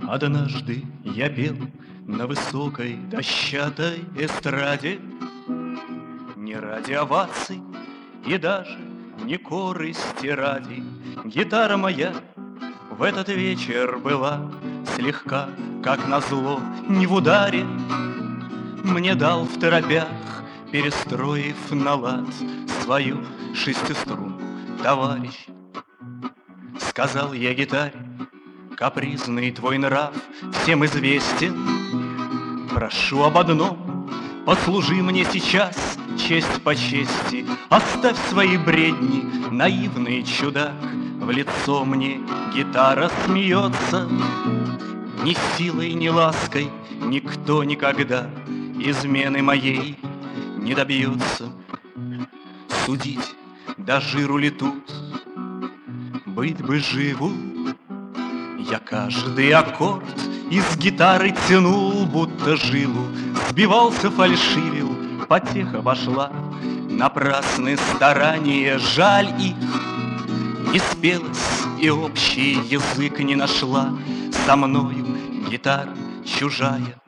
Однажды я пел на высокой дощатой эстраде, не ради оваций и даже не корысти ради. Гитара моя в этот вечер была слегка, как назло, не в ударе. Мне дал в торопях, перестроив на лад, свою шестиструнку товарищ. Сказал я гитаре: капризный твой нрав всем известен. Прошу об одном, послужи мне сейчас, честь по чести. Оставь свои бредни, наивный чудак. В лицо мне гитара смеется. Ни силой, ни лаской никто никогда измены моей не добьется. Судить, до жиру ли тут, быть бы живу. Я каждый аккорд из гитары тянул, будто жилу, сбивался, фальшивил, потеха пошла. Напрасны старания, жаль их, не спелась и общий язык не нашла. Со мною гитара чужая.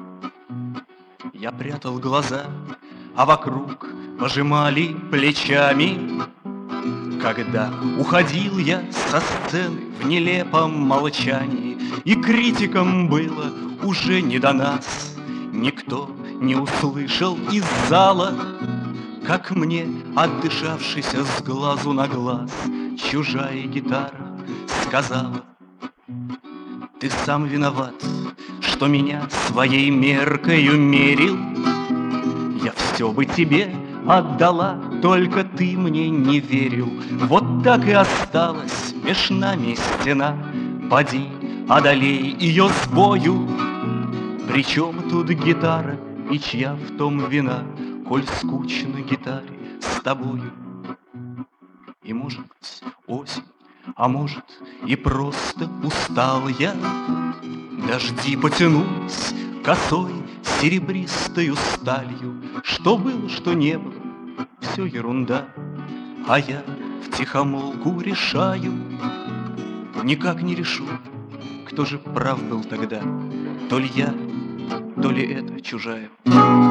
Я прятал глаза, а вокруг пожимали плечами. Когда уходил я со сцены в нелепом молчании, и критикам было уже не до нас, никто не услышал из зала, как мне, отдышавшись с глазу на глаз, чужая гитара сказала: ты сам виноват, что меня своей меркою мерил. Я все бы тебе отдала, только ты мне не верил. Вот так и осталась меж нами стена. Поди, одолей ее с бою. Причем тут гитара и чья в том вина, коль скучно гитаре с тобою? И может быть осень, а может и просто устал я. Дожди потянулись косой серебристою сталью. Что было, что не было, все ерунда. А я втихомолку решаю, никак не решу, кто же прав был тогда, то ли я, то ли это чужая.